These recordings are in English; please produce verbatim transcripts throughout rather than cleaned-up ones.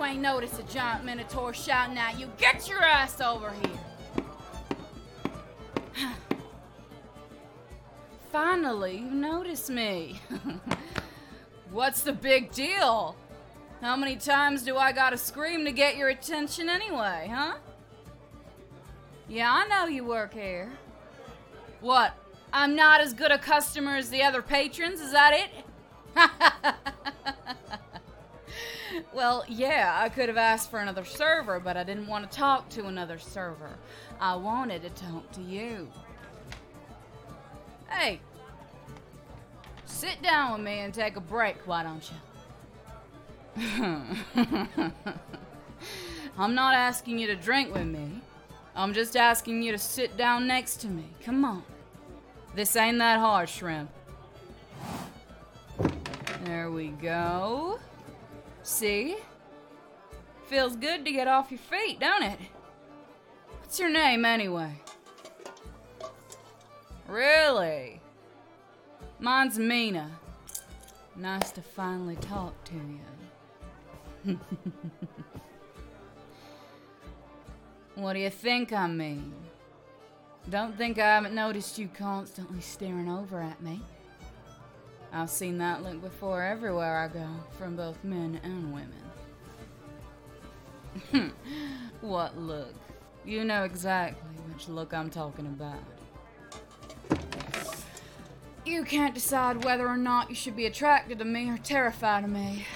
ain't noticed a giant minotaur shouting at you, get your ass over here. Finally, you notice me. What's the big deal? How many times do I gotta scream to get your attention anyway, huh? Yeah, I know you work here. What? I'm not as good a customer as the other patrons, is that it? Well, yeah, I could have asked for another server, but I didn't want to talk to another server. I wanted to talk to you. Hey, sit down with me and take a break, why don't you? I'm not asking you to drink with me. I'm just asking you to sit down next to me. Come on. This ain't that hard, Shrimp. There we go. See? Feels good to get off your feet, don't it? What's your name, anyway? Really? Mine's Mina. Nice to finally talk to you. What do you think I mean? Don't think I haven't noticed you constantly staring over at me. I've seen that look before everywhere I go, from both men and women. What look? You know exactly which look I'm talking about. You can't decide whether or not you should be attracted to me or terrified of me.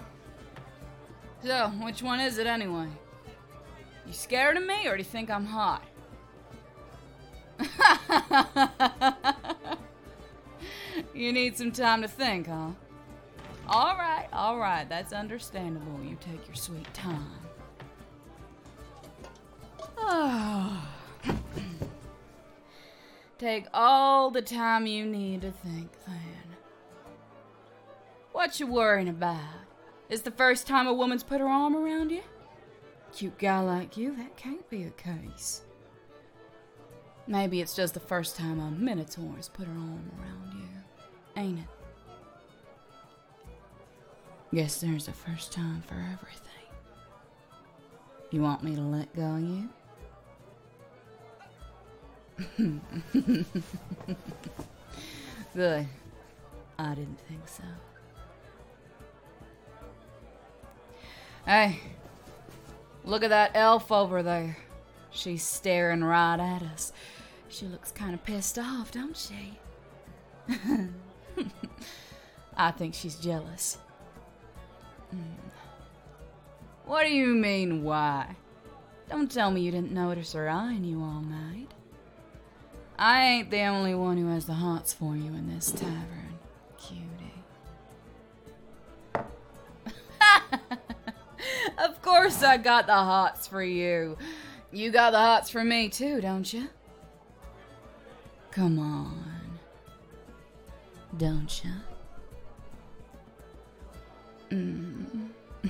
So, which one is it anyway? You scared of me, or do you think I'm hot? You need some time to think, huh? Alright, alright, that's understandable. You take your sweet time. Oh. Take all the time you need to think, then. What you worrying about? Is the first time a woman's put her arm around you? Cute guy like you, that can't be the case. Maybe it's just the first time a minotaur's put her arm around you, ain't it? Guess there's a first time for everything. You want me to let go of you? Good. I didn't think so. Hey, look at that elf over there. She's staring right at us. She looks kind of pissed off, don't she? I think she's jealous. Mm. What do you mean, why? Don't tell me you didn't notice her eyeing you all night. I ain't the only one who has the hots for you in this tavern, cutie. Of course I got the hots for you. You got the hots for me too, don't you? Come on. Don't you? Mm.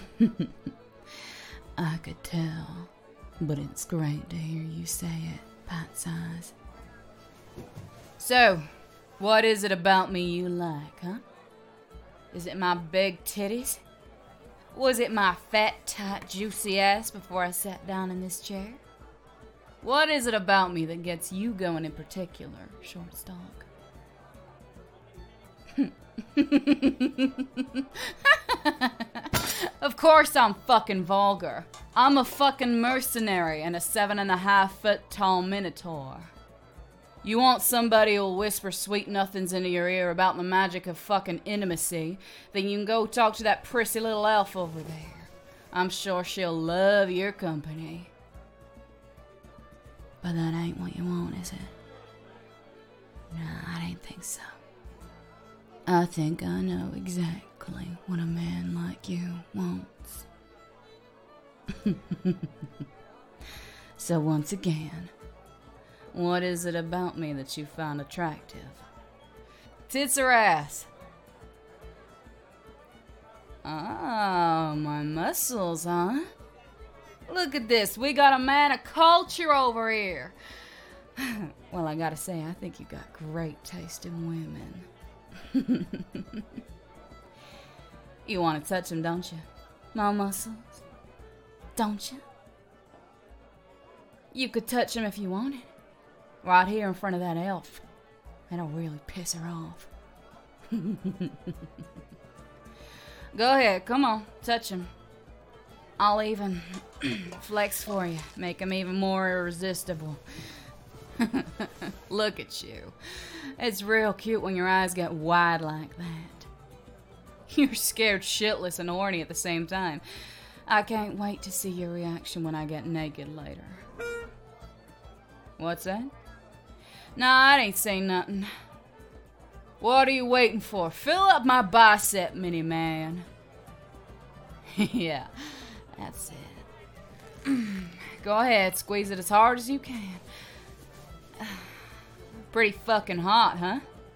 I could tell, but it's great to hear you say it, Pat-size. So, what is it about me you like, huh? Is it my big titties? Was it my fat, tight, juicy ass before I sat down in this chair? What is it about me that gets you going in particular, Shortstock? Of course I'm fucking vulgar. I'm a fucking mercenary and a seven and a half foot tall minotaur. You want somebody who'll whisper sweet nothings into your ear about the magic of fucking intimacy, then you can go talk to that prissy little elf over there. I'm sure she'll love your company. But that ain't what you want, is it? Nah, I didn't think so. I think I know exactly what a man like you wants. So once again, what is it about me that you find attractive? Tits or ass? Oh, my muscles, huh? Look at this. We got a man of culture over here. Well, I gotta say, I think you got great taste in women. You want to touch them, don't you? My muscles? don't you? You could touch him if you wanted. Right here in front of that elf. That'll really piss her off. Go ahead, come on, touch him. I'll even flex for you, make him even more irresistible. Look at you. It's real cute when your eyes get wide like that. You're scared shitless and horny at the same time. I can't wait to see your reaction when I get naked later. What's that? Nah, I ain't saying nothing. What are you waiting for? Fill up my bicep, mini man. Yeah, that's it. Go ahead, squeeze it as hard as you can. Pretty fucking hot, huh?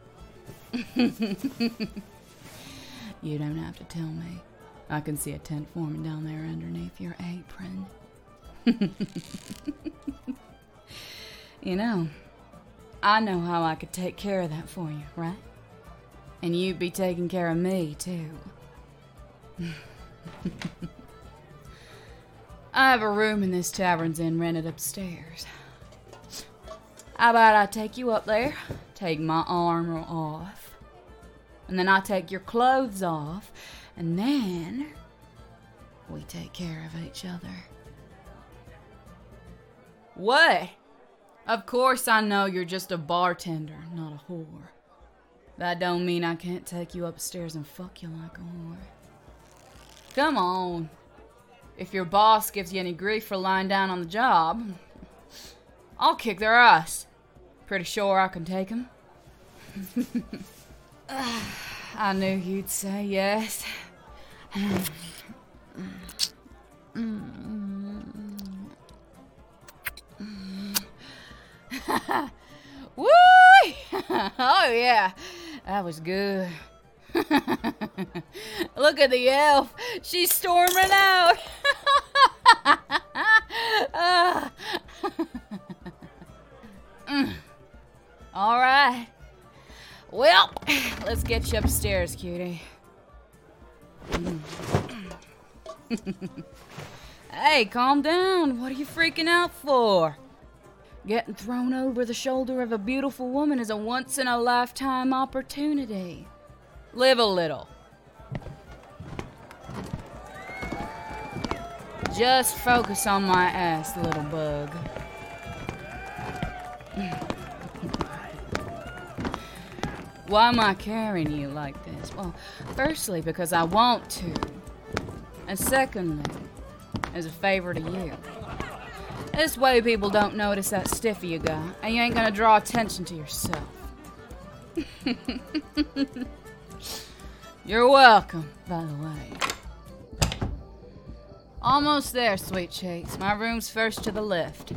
You don't have to tell me. I can see a tent forming down there underneath your apron. You know, I know how I could take care of that for you, right? And you'd be taking care of me, too. I have a room in this tavern's inn rented upstairs. How about I take you up there, take my armor off, and then I take your clothes off, and then we take care of each other. What? Of course I know you're just a bartender, not a whore. That don't mean I can't take you upstairs and fuck you like a whore. Come on. If your boss gives you any grief for lying down on the job, I'll kick their ass. Pretty sure I can take them. I knew you'd say yes. Woo! Oh yeah, that was good. Look at the elf. She's storming out. uh. mm. All right. Well, let's get you upstairs, cutie. Hey, calm down. What are you freaking out for? Getting thrown over the shoulder of a beautiful woman is a once-in-a-lifetime opportunity. Live a little. Just focus on my ass, little bug. Why am I carrying you like this? Well, firstly, because I want to. And secondly, as a favor to you. This way people don't notice that stiffy you got, and you ain't gonna draw attention to yourself. You're welcome, by the way. Almost there, sweet cheeks. My room's first to the left.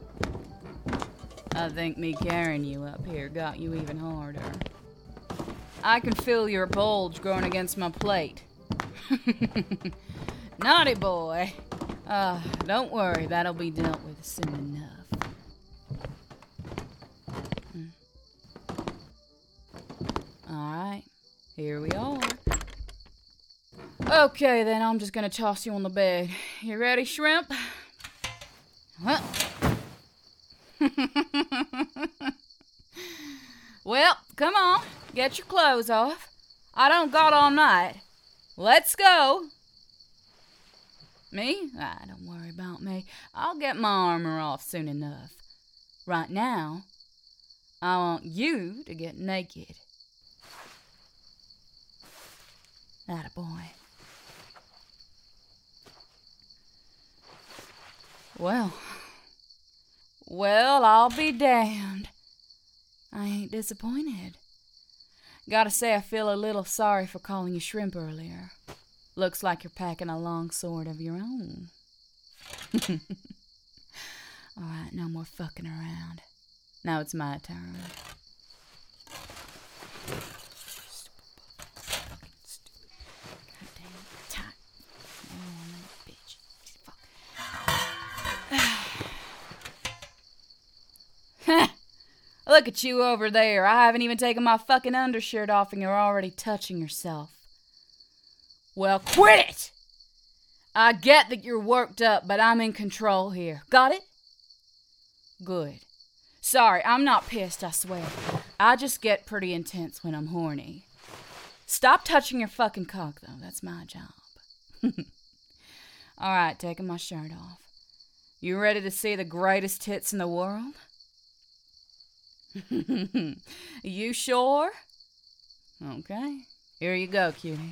I think me carrying you up here got you even harder. I can feel your bulge growing against my plate. Naughty boy. Uh, don't worry, that'll be dealt with soon enough. Hmm. Alright, here we are. Okay, then I'm just gonna toss you on the bed. You ready, shrimp? Well. Well, come on, get your clothes off. I don't got all night. Let's go. Me? Ah, don't worry about me. I'll get my armor off soon enough. Right now, I want you to get naked. Atta boy. Well. Well, I'll be damned. I ain't disappointed. Gotta say, I feel a little sorry for calling you shrimp earlier. Looks like you're packing a long sword of your own. Alright, no more fucking around. Now it's my turn. Fucking stupid. Goddamn tight. Oh, bitch. Fuck. Look at you over there. I haven't even taken my fucking undershirt off and you're already touching yourself. Well, quit it! I get that you're worked up, but I'm in control here. Got it? Good. Sorry, I'm not pissed, I swear. I just get pretty intense when I'm horny. Stop touching your fucking cock, though. That's my job. Alright, taking my shirt off. You ready to see the greatest tits in the world? You sure? Okay. Here you go, cutie.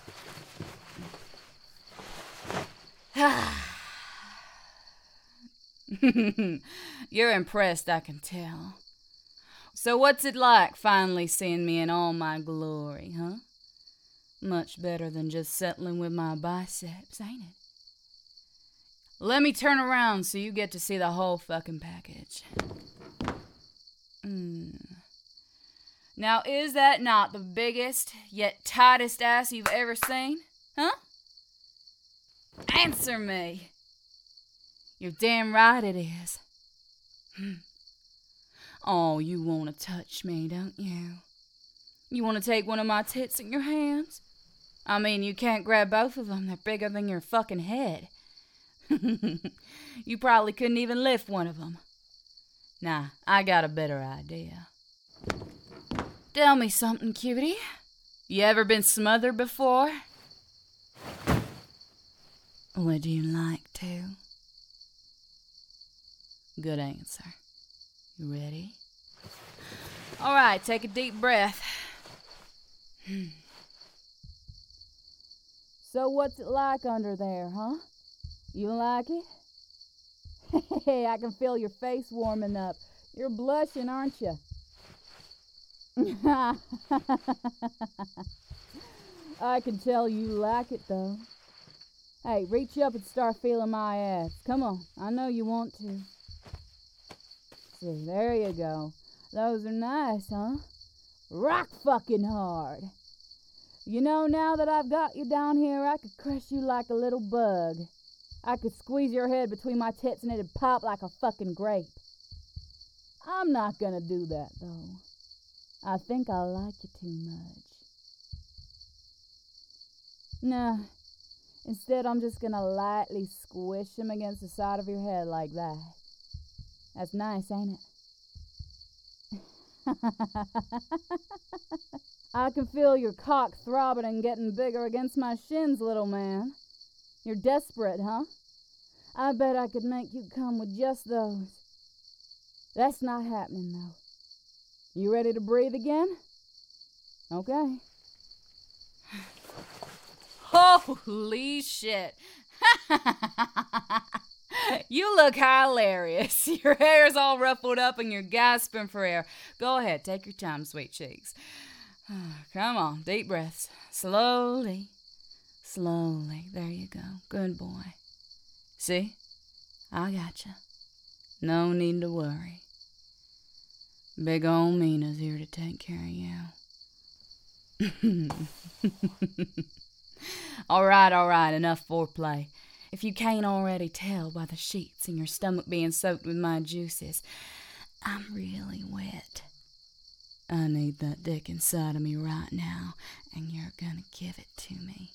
You're impressed, I can tell. So what's it like finally seeing me in all my glory, huh? Much better than just settling with my biceps, ain't it? Let me turn around so you get to see the whole fucking package. Mm. Now, is that not the biggest, yet tightest ass you've ever seen? Huh? Answer me. You're damn right it is. Oh, you want to touch me, don't you? You want to take one of my tits in your hands? I mean, you can't grab both of them. They're bigger than your fucking head. You probably couldn't even lift one of them. Nah, I got a better idea. Tell me something, cutie. You ever been smothered before? Would you like to? Good answer. You ready? All right, take a deep breath. So what's it like under there, huh? You like it? Hey, I can feel your face warming up. You're blushing, aren't you? I can tell you like it, though. Hey, reach up and start feeling my ass. Come on, I know you want to. See, there you go. Those are nice, huh? Rock fucking hard. You know, now that I've got you down here, I could crush you like a little bug. I could squeeze your head between my tits and it'd pop like a fucking grape. I'm not gonna do that, though. I think I like you too much. Nah, instead I'm just gonna lightly squish him against the side of your head like that. That's nice, ain't it? I can feel your cock throbbing and getting bigger against my shins, little man. You're desperate, huh? I bet I could make you come with just those. That's not happening, though. You ready to breathe again? Okay. Holy shit. You look hilarious. Your hair's all ruffled up and you're gasping for air. Go ahead, take your time, sweet cheeks. Come on, deep breaths. Slowly. Slowly. There you go. Good boy. See? I gotcha. No need to worry. Big ol' Mina's here to take care of you. Alright, alright, enough foreplay. If you can't already tell by the sheets and your stomach being soaked with my juices, I'm really wet. I need that dick inside of me right now, and you're gonna give it to me.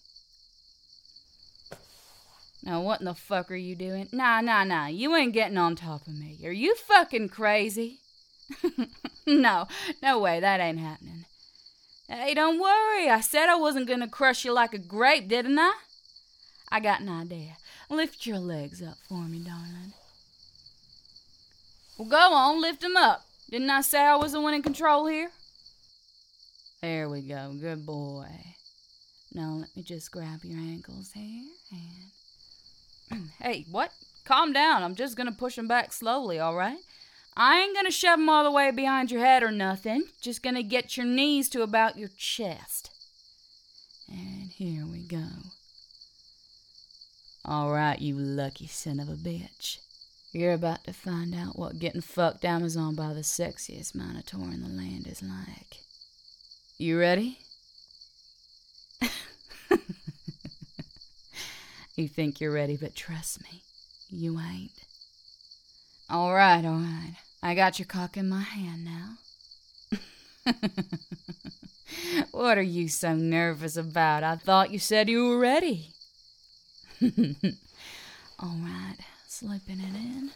Now, what in the fuck are you doing? Nah, nah, nah, you ain't getting on top of me. Are you fucking crazy? No, no way, that ain't happening. Hey, don't worry, I said I wasn't gonna crush you like a grape, didn't I? I got an idea. Lift your legs up for me, darling. Well, go on, lift them up. Didn't I say I was the one in control here? There we go, good boy. Now let me just grab your ankles here and... Hey, what? Calm down, I'm just gonna push them back slowly, alright? I ain't gonna shove them all the way behind your head or nothing. Just gonna get your knees to about your chest. And here we go. Alright, you lucky son of a bitch. You're about to find out what getting fucked Amazon by the sexiest minotaur in the land is like. You ready? You think you're ready, but trust me, you ain't. Alright, alright. I got your cock in my hand now. What are you so nervous about? I thought you said you were ready. All right, slipping it in.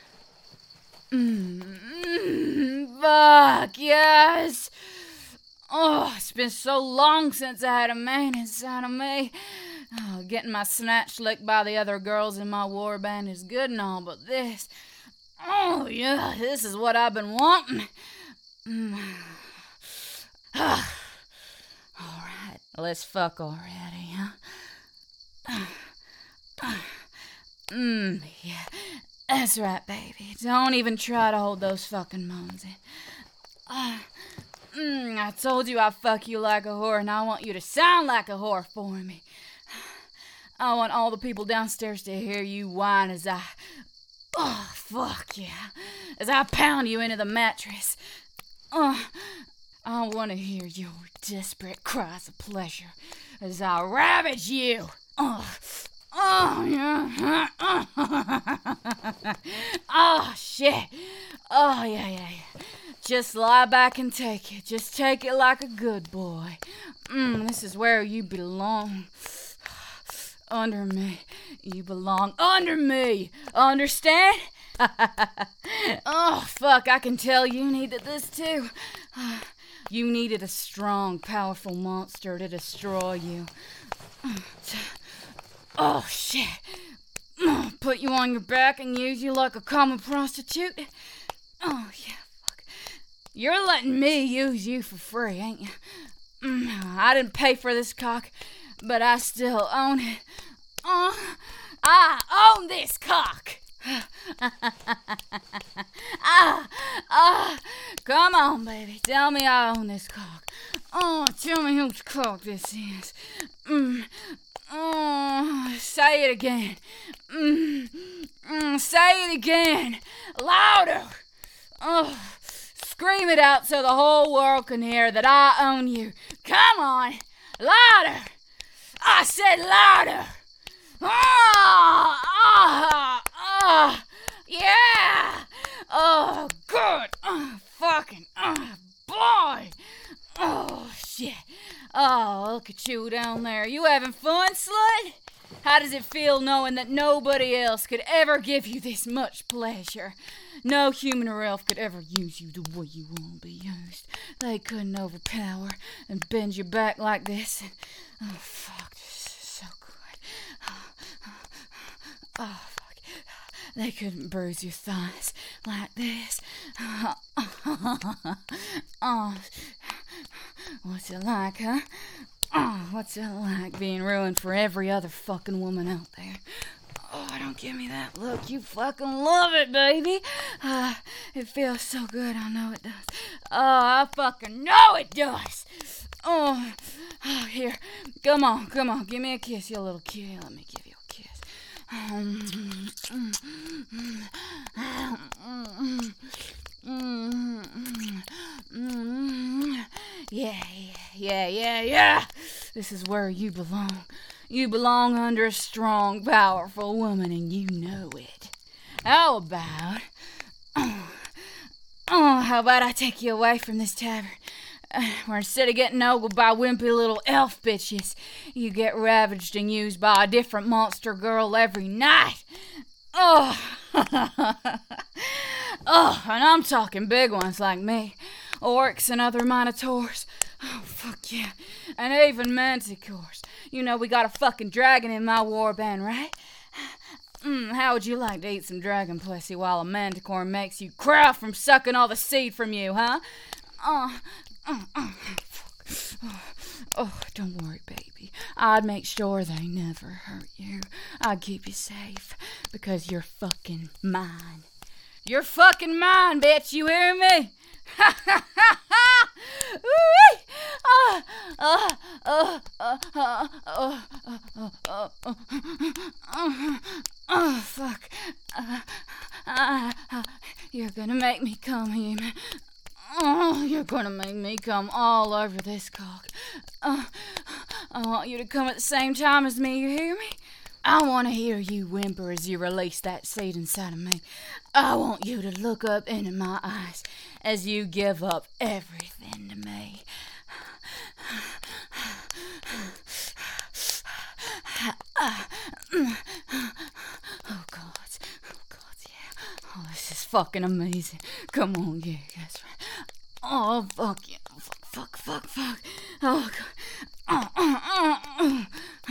Mmm, fuck, yes. Oh, it's been so long since I had a man inside of me. Oh, getting my snatch licked by the other girls in my war band is good and all, but this... Oh, yeah, this is what I've been wanting. Mm. All right, let's fuck already, huh? Mmm, yeah, that's right, baby. Don't even try to hold those fucking moans in. Uh, mm, I told you I fuck you like a whore, and I want you to sound like a whore for me. I want all the people downstairs to hear you whine as I... Oh, fuck yeah. As I pound you into the mattress. Oh, I want to hear your desperate cries of pleasure as I ravage you. Oh, oh yeah. Oh, shit. Oh, yeah, yeah, yeah. Just lie back and take it. Just take it like a good boy. Mm, this is where you belong. Under me. You belong under me. Understand? Oh, fuck, I can tell you needed this too. You needed a strong, powerful monster to destroy you. Oh, shit. Put you on your back and use you like a common prostitute? Oh, yeah, fuck. You're letting me use you for free, ain't you? I didn't pay for this cock, but I still own it. Oh, I own this cock. ah, ah, come on, baby. Tell me I own this cock. Oh, tell me whose cock this is. Mm, oh, say it again. Mm, mm, say it again. Louder. Oh, scream it out so the whole world can hear that I own you. Come on. Louder. I said louder. Ah, ah, ah, yeah. Oh, good. Oh, fucking, oh, boy. Oh, shit. Oh, look at you down there. You having fun, slut? How does it feel knowing that nobody else could ever give you this much pleasure? No human or elf could ever use you the way you want to be used. They couldn't overpower and bend your back like this. And, oh, fuck, this is so good. Oh, fuck. They couldn't bruise your thighs like this. Oh, what's it like, huh? Oh, what's it like being ruined for every other fucking woman out there? Oh, don't give me that look. You fucking love it, baby. Uh, it feels so good. I know it does. Oh, I fucking know it does. Oh, oh, here. Come on, come on. Give me a kiss, you little kitty. Let me give you a kiss. Yeah, yeah, yeah, yeah, yeah. This is where you belong. You belong under a strong, powerful woman, and you know it. How about... Oh, oh how about I take you away from this tavern? Uh, where instead of getting ogled by wimpy little elf bitches, you get ravaged and used by a different monster girl every night. Oh, oh, and I'm talking big ones like me, orcs and other minotaurs. Oh, fuck yeah, and even manticores. You know we got a fucking dragon in my war band, right? Mm, how would you like to eat some dragon pussy while a manticore makes you cry from sucking all the seed from you, huh? Oh, oh, oh, oh, oh, don't worry, baby. I'd make sure they never hurt you. I'd keep you safe because you're fucking mine. You're fucking mine, bitch. You hear me? Ha ha ha ha! Oh, oh, oh, oh, oh, oh, oh, oh, oh, oh, fuck. Uh, uh, uh, you're gonna make me come here. Oh, you're gonna make me come all over this cock. Uh, I want you to come at the same time as me, you hear me? I want to hear you whimper as you release that seed inside of me. I want you to look up into my eyes as you give up everything to me. fucking amazing. Come on, yeah, that's right. Oh, fuck yeah. Fuck, fuck, fuck, fuck. Oh, God. Oh, oh, oh, oh.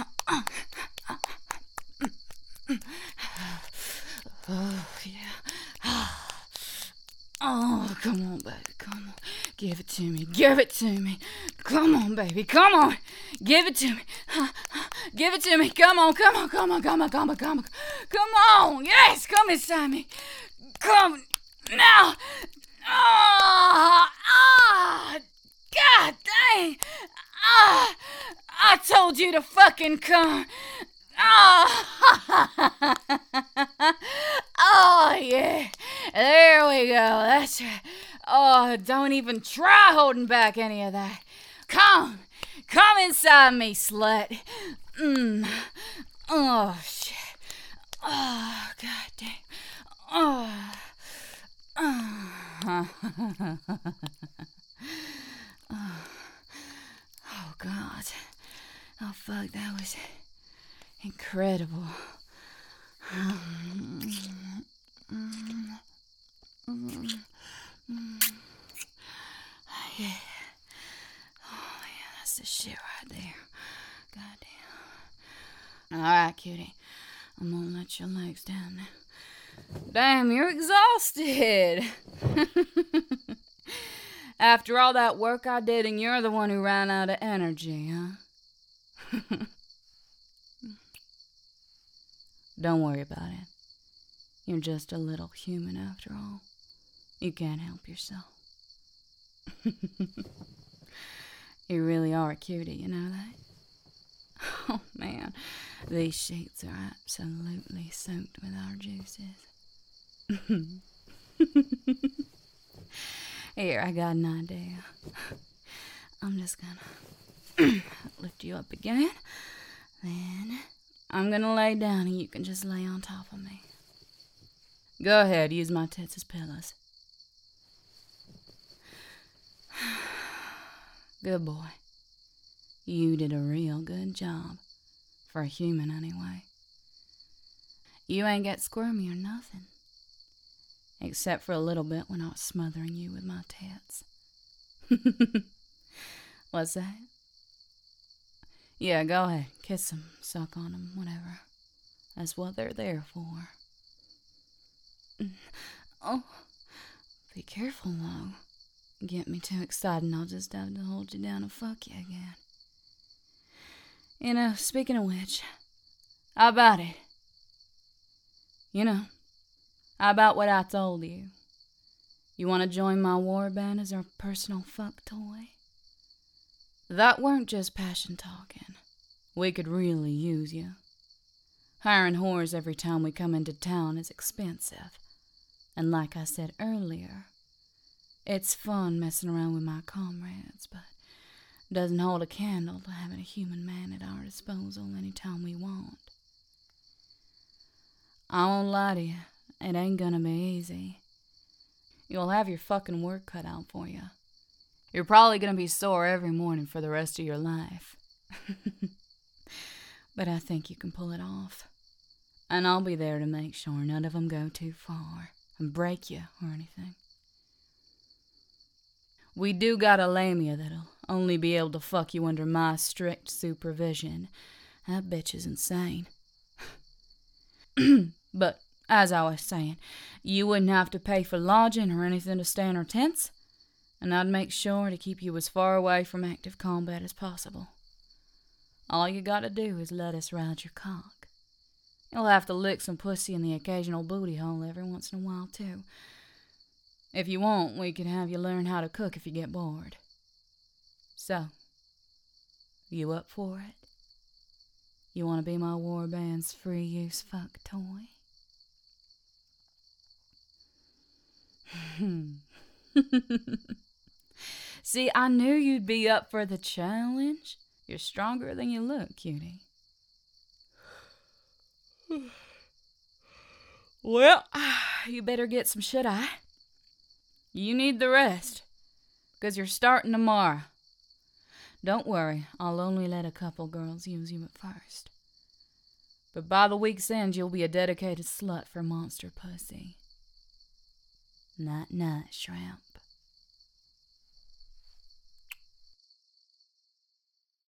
Oh, yeah. Oh, come on, baby, come on. Give it to me, give it to me. Come on, baby, come on. Give it to me. Give it to me. Come on, come on, come on, come on, come on, come on. Come on, yes, come inside me. Come now. Ah, ah, God dang. Ah, I told you to fucking come. Oh, oh, yeah. There we go. That's right. Oh, don't even try holding back any of that. Come. Come inside me, slut. Mm. Oh, shit. Oh, God damn. Oh. Oh. Oh, God. Oh, fuck, that was incredible. Yeah. Oh, yeah, that's the shit right there. Goddamn. Alright, cutie. I'm gonna let your legs down now. Damn, you're exhausted. After all that work I did, and you're the one who ran out of energy, huh? Don't worry about it. You're just a little human after all. You can't help yourself. You really are a cutie, you know that? Oh, man. These sheets are absolutely soaked with our juices. Here, I got an idea. I'm just gonna lift you up again. Then I'm gonna lay down and you can just lay on top of me. Go ahead, use my tits as pillows. Good boy. You did a real good job. For a human, anyway. You ain't get squirmy or nothing. Except for a little bit when I was smothering you with my tits. What's that? Yeah, go ahead. Kiss them, suck on them, whatever. That's what they're there for. Oh, be careful, though. Get me too excited and I'll just have to hold you down and fuck you again. You know, speaking of which, how about it? You know, how about what I told you? You want to join my war band as our personal fuck toy? That weren't just passion talking. We could really use you. Hiring whores every time we come into town is expensive. And like I said earlier, it's fun messing around with my comrades, but doesn't hold a candle to having a human man at our disposal anytime we want. I won't lie to you, it ain't gonna be easy. You'll have your fucking work cut out for you. You're probably gonna be sore every morning for the rest of your life. But I think you can pull it off. And I'll be there to make sure none of them go too far and break you or anything. We do got a lamia that'll only be able to fuck you under my strict supervision. That bitch is insane. But, as I was saying, you wouldn't have to pay for lodging or anything to stay in our tents, and I'd make sure to keep you as far away from active combat as possible. All you gotta do is let us ride your cock. You'll have to lick some pussy in the occasional booty hole every once in a while, too. If you want, we can have you learn how to cook if you get bored. So, you up for it? You want to be my war band's free-use fuck toy? See, I knew you'd be up for the challenge. You're stronger than you look, cutie. Well, you better get some shut-eye. You need the rest, because you're starting tomorrow. Don't worry, I'll only let a couple girls use you at first. But by the week's end, you'll be a dedicated slut for monster pussy. Night, night, shrimp.